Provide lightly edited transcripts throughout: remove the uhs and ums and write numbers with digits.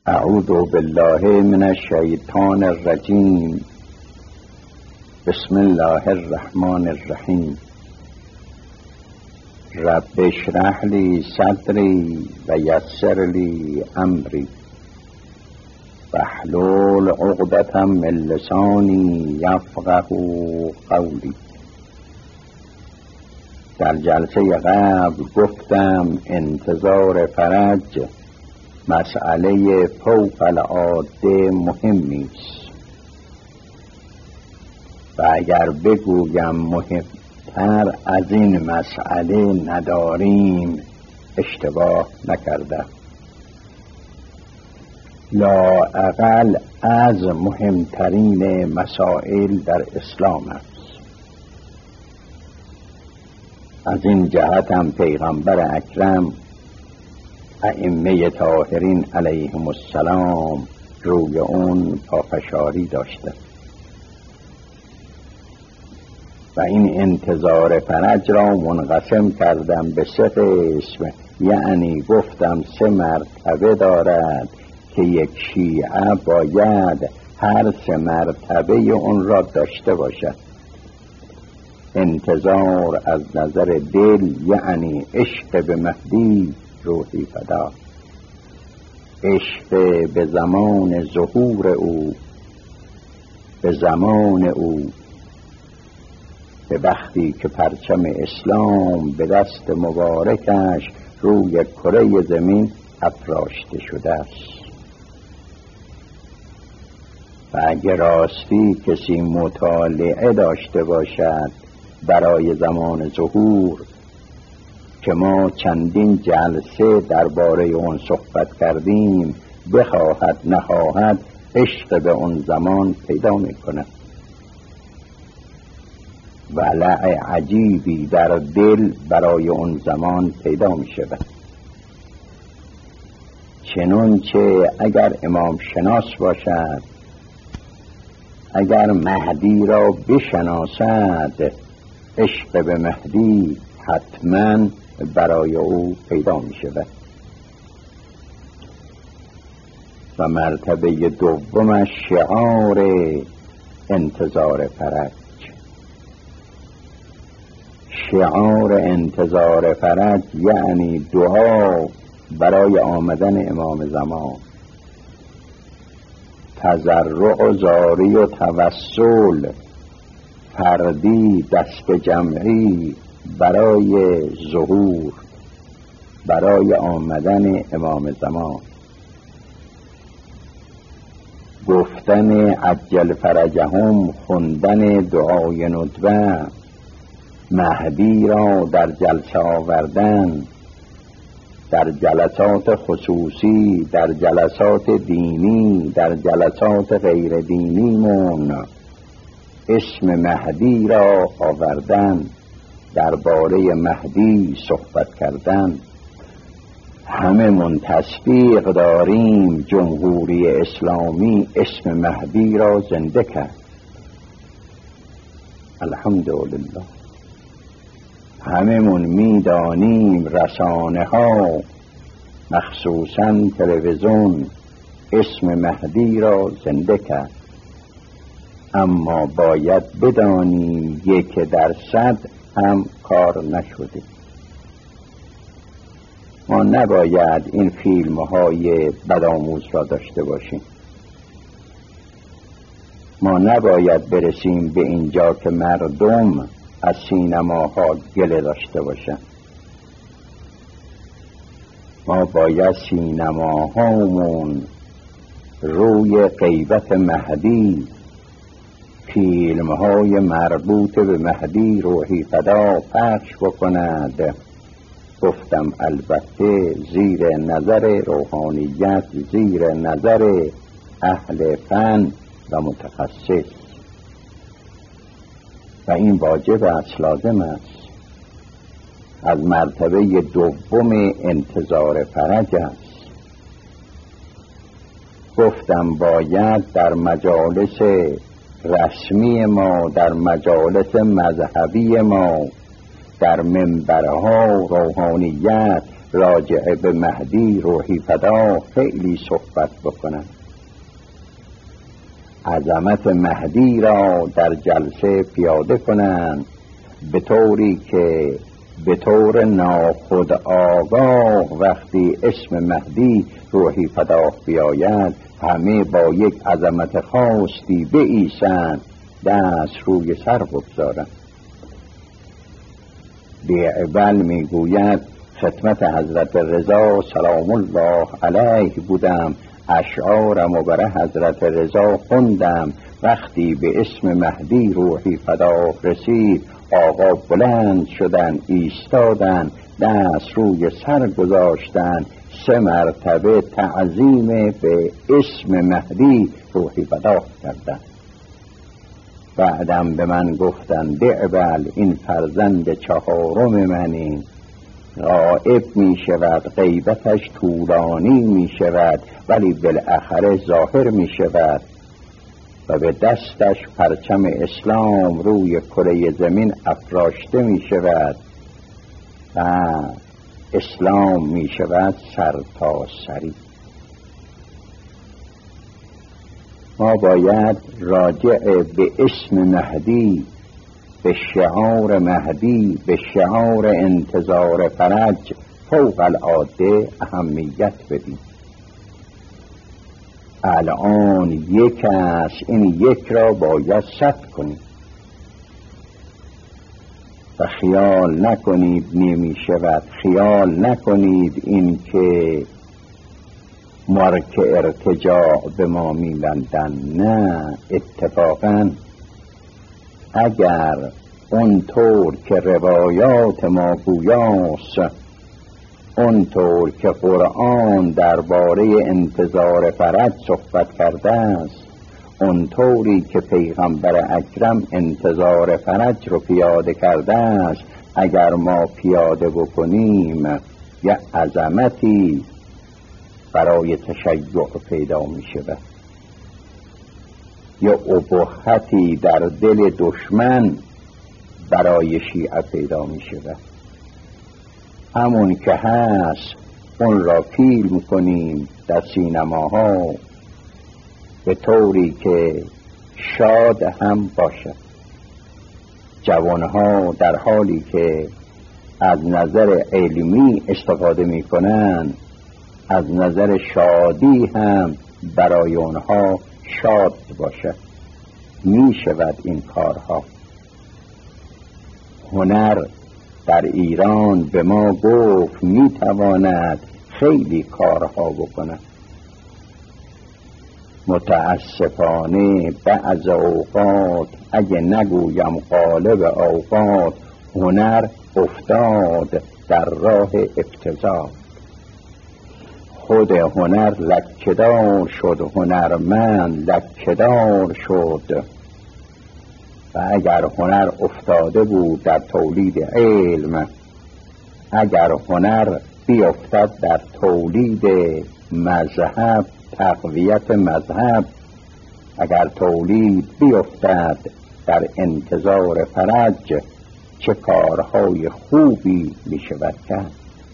اعوذ بالله من الشیطان الرجیم. بسم الله الرحمن الرحیم. رب اشرح لی صدری و یسر لی امری واحلل عقدة من لسانی یفقهوا قولی. در جلسه قبل گفتم انتظار فرج مسئله فوق العاده مهمی است و اگر بگویم مهمتر از این مسئله نداریم اشتباه نکردم. لااقل از مهمترین مسائل در اسلام است. از این جهت هم پیغمبر اکرم ائمه طاهرین علیهم السلام روی اون پافشاری داشته و این انتظار فرج را منقسم کردم به 3 قسم، یعنی گفتم 3 مرتبه دارد که یک شیعه باید هر 3 مرتبه اون را داشته باشد. انتظار از نظر دل یعنی عشق به مهدی روحی فدا، عشق به زمان ظهور او، به زمان او، به وقتی که پرچم اسلام به دست مبارکش روی کره زمین افراشته شده است. و اگر راستی کسی مطالعه داشته باشد برای زمان ظهور که ما چندین جلسه درباره اون صحبت کردیم، بخواهد نخواهد عشق به اون زمان پیدا میکند. ولع عجیبی در دل برای اون زمان پیدا میشود. چنانچه اگر امام شناس باشد، اگر مهدی را بشناسد، عشق به مهدی حتما برای او پیدا می شود. و مرتبه دومش شعار انتظار فرج. شعار انتظار فرج یعنی دعا برای آمدن امام زمان، تضرع و زاری و توسل، فردی دست جمعی برای ظهور، برای آمدن امام زمان. گفتن عجل فرجهم، خوندن دعای ندبه، مهدی را در جلسه آوردن، در جلسات خصوصی، در جلسات دینی، در جلسات غیر دینیمون اسم مهدی را آوردن، درباره مهدی صحبت کردن. همه من تصدیق داریم جمهوری اسلامی اسم مهدی را زنده کرد. الحمدلله. همه من میدانیم رسانه ها مخصوصا تلویزیون اسم مهدی را زنده کرد، اما باید بدانیم 1% هم کار نشده. ما نباید این فیلم های بدآموز را داشته باشیم. ما نباید برسیم به اینجا که مردم از سینماها گله داشته باشند. ما باید سینماهامون روی غیبت مهدی، فیلم های مربوط به مهدی روحی فدا پخش بکند. گفتم البته زیر نظر روحانیت، زیر نظر اهل فن و متخصص، و این واجب است، لازم است. از مرتبه دوم انتظار فرج است. گفتم باید در مجالس رسمی ما، در مجالس مذهبی ما، در منبرها روحانیت راجع به مهدی روحی فدا خیلی صحبت بکنم. عظمت مهدی را در جلسه پیاده کنند به طوری که به طور ناخودآگاه وقتی اسم مهدی روحی فدا بیاید همه با یک عظمت خاصی بایستند، دست روی سر بگذارند. بیعبل میگوید خدمت حضرت رضا سلام الله علیه بودم، اشعارم و بر حضرت رضا خوندم، وقتی به اسم مهدی روحی فدا رسید آقا بلند شدن، ایستادن، دست روی سر گذاشتن، 3 مرتبه تعظیم به اسم مهدی روحی فدا کردن. بعدم به من گفتن بیعبل این فرزند 4 منی، غائب می شود، غیبتش طولانی می شود ولی بالاخره ظاهر می شود و به دستش پرچم اسلام روی کره زمین افراشته می شود و اسلام می شود سر تا سری. ما باید راجع به اسم مهدی، به شعار مهدی، به شعار انتظار فرج فوق العاده اهمیت بدیم. الان یک است، این یک را باید 100 کنیم و خیال نکنید نمی شود، خیال نکنید این که مارک ارتجاع به ما می‌بندن. نه، اتفاقاً اگر اونطور که روایات ما گویاست، اونطور که قرآن درباره انتظار فرج صحبت کرده است، اونطوری که پیغمبر اکرم انتظار فرج رو پیاده کرده است، اگر ما پیاده بکنیم یه عظمتی برای تشیع پیدا می شود، یا ابهتی در دل دشمن برای شیعه پیدا می شود. همون که هست اون را فیلم کنیم در سینماها به طوری که شاد هم باشد. جوانها در حالی که از نظر علمی استفاده می کنند، از نظر شادی هم برای اونها شاد باشد. می شود این کارها. هنر در ایران به ما گفت می تواند خیلی کارها بکند. متاسفانه بعض اوقات، اگه نگویم غالب اوقات، هنر افتاد در راه ابتذال. خود هنر لکه‌دار شد، هنرمند لکه‌دار شد. و اگر هنر افتاده بود در تولید علم، اگر هنر بیفتد در تولید مذهب، تقویت مذهب، اگر تولید بیفتد در انتظار فرج، چه کارهای خوبی می شود کرد.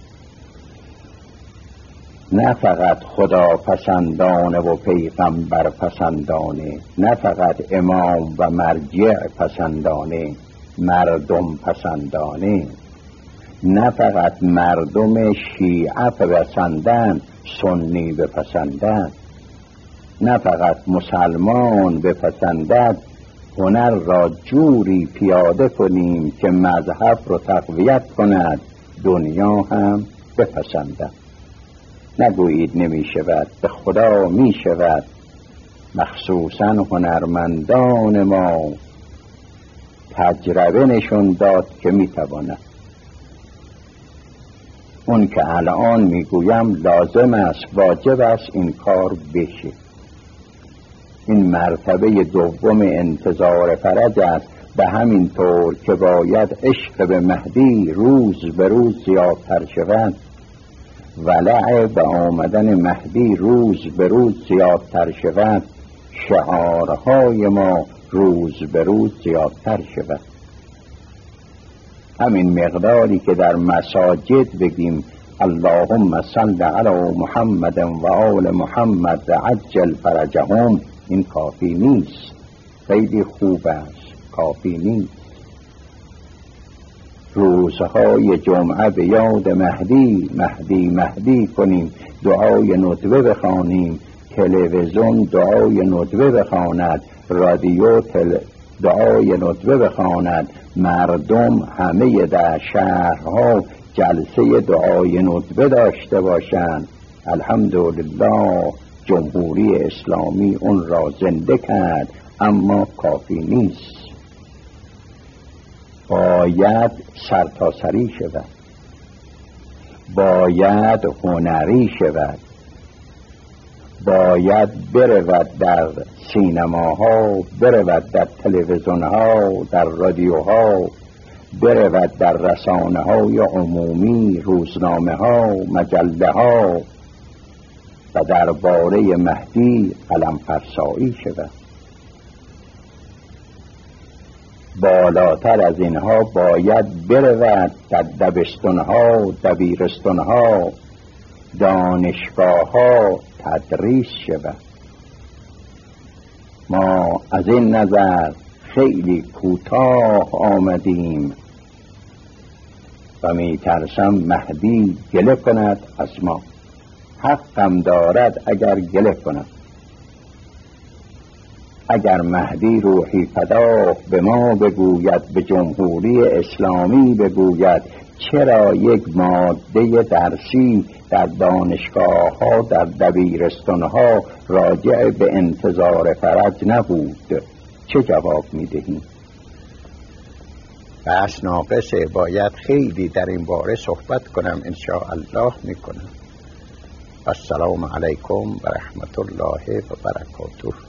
نه فقط خدا پسندانه و پیغمبر پسندانه، نه فقط امام و مرجع پسندانه، مردم پسندانه، نه فقط مردم شیعه بپسندند، سنی بپسندند، نه فقط مسلمان بپسندد. هنر را جوری پیاده کنیم که مذهب را تقویت کند، دنیا هم بپسندد. نگویید نمی شود، به خدا می شود. مخصوصا هنرمندان ما تجربه نشون داد که می تواند. اون که الان می گویم لازم است، واجب است این کار بشه. این مرتبه دوم انتظار فرج است. به همین طور که باید عشق به مهدی روز به روز زیادتر شود، ولع به آمدن مهدی روز به روز زیادتر شود، شعارهای ما روز به روز زیادتر شود. همین مقداری که در مساجد بگیم اللهم صل علی محمد و آل محمد عجل فرجهم، این کافی نیست. خیلی خوب است، کافی نیست. روزهای جمعه به یاد مهدی مهدی مهدی کنیم، دعای ندبه بخوانیم، تلویزیون دعای ندبه بخواند، رادیو دعای ندبه بخواند، مردم همه در شهرها جلسه دعای ندبه داشته باشند. الحمدلله جمهوری اسلامی اون را زنده کرد، اما کافی نیست. باید سرتاسری شود، باید هنری شود، باید برود در سینماها، برود در تلویزیونها، در رادیوها، برود در رسانه‌های عمومی، روزنامه‌ها، مجله‌ها و درباره مهدی قلم فرسایی شود. بالاتر از اینها باید برود در دبستان‌ها، دبیرستان‌ها، دانشگاه‌ها تدریس شود. ما از این نظر خیلی کوتاه آمدیم و می ترسم مهدی گله کند از ما. حقم دارد اگر گله کند. اگر مهدی روحی پداه به ما بگوید، به جمهوری اسلامی بگوید چرا یک ماده درسی در دانشگاه ها، در دبیرستان ها راجع به انتظار فرج نبود، چه جواب میدهیم؟ بس ناقصه، باید خیلی در این باره صحبت کنم، انشاءالله میکنم. السلام علیکم و رحمت الله و برکاته.